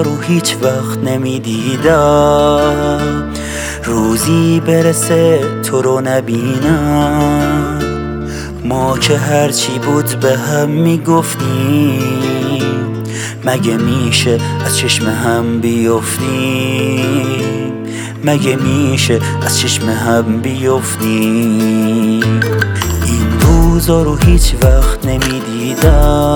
روزا رو هیچ وقت نمیدیدم، روزی برسه تو رو نبینم. ما که هرچی بود به هم میگفتیم، مگه میشه از چشم هم بیفتیم؟ مگه میشه از چشم هم بیفتیم؟ این روزا رو هیچ وقت نمیدیدم،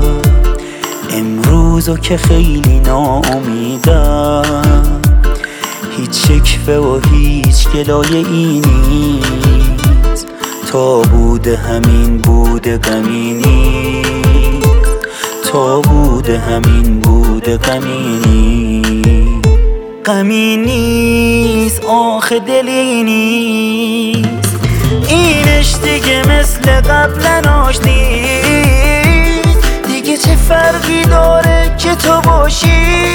امروزو که خیلی ناامیدم. هیچ شکوه و هیچ گلایه ای نیست، تا بوده همین بوده غمی نیست، تا بوده همین بوده غمی نیست. غمی نیست آخه دلی نیست، اینش دیگه مثل قبل آشنیست. دیگه چه فرقی داره که تو باشی؟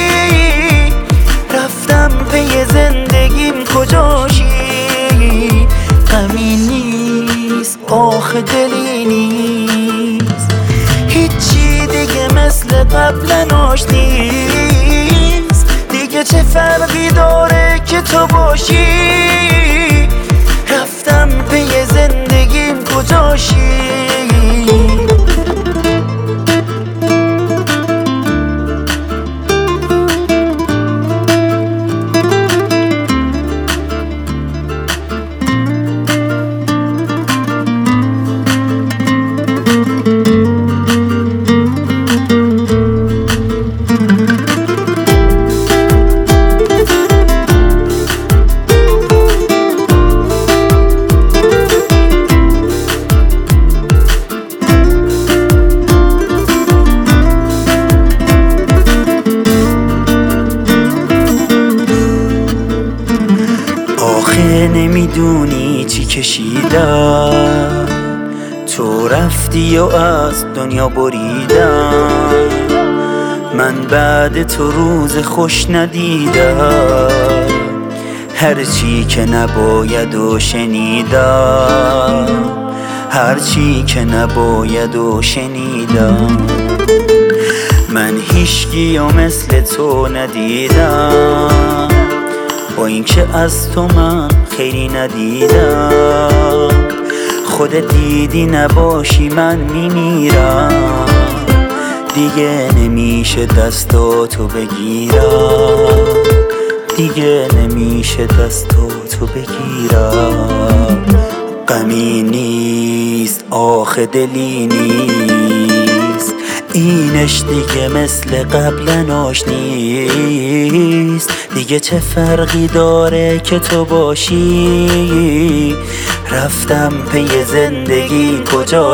رفتم پی زندگیم کجاشی؟ غمی نیست آخه دلی نیست، هیچی دیگه مثل قبل آشنیست. دیگه چه فرقی داره که تو باشی؟ رفتم پی زندگیم کجاشی؟ نمیدونی چی کشیدم، تو رفتی و از دنیا بریدم. من بعد تو روز خوش ندیدم، هرچی که نباید و شنیدم، هرچی که نباید و شنیدم. من هیچکی و مثل تو ندیدم، با اینکه از تو من خیلی ندیدم. خودت دیدی نباشی من میمیرم، دیگه نمیشه دستاتو بگیرم، دیگه نمیشه دستاتو بگیرم. غمی نیست آخه دلی نیست، اینش دیگه مثل قبل آشنیست. دیگه چه فرقی داره که تو باشی؟ رفتم پی زندگی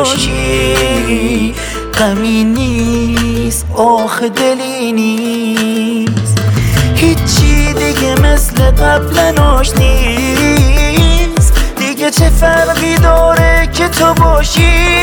کجاشی؟ غمی نیست آخه دلی نیست، هیچی دیگه مثل قبل آشنیست. دیگه چه فرقی داره که تو باشی؟